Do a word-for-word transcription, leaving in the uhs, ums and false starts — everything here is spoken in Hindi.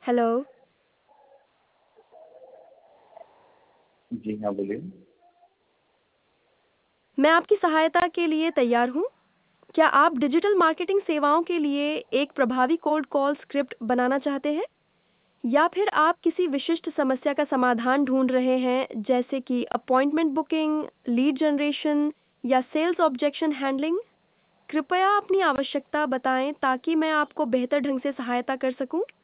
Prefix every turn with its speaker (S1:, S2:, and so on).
S1: हेलो।
S2: जी हाँ, बोलिए।
S1: मैं आपकी सहायता के लिए तैयार हूँ। क्या आप डिजिटल मार्केटिंग सेवाओं के लिए एक प्रभावी कोल्ड कॉल स्क्रिप्ट बनाना चाहते हैं? या फिर आप किसी विशिष्ट समस्या का समाधान ढूंढ रहे हैं, जैसे कि अपॉइंटमेंट बुकिंग, लीड जनरेशन या सेल्स ऑब्जेक्शन हैंडलिंग? कृपया अपनी आवश्यकता बताएं ताकि मैं आपको बेहतर ढंग से सहायता कर सकूं।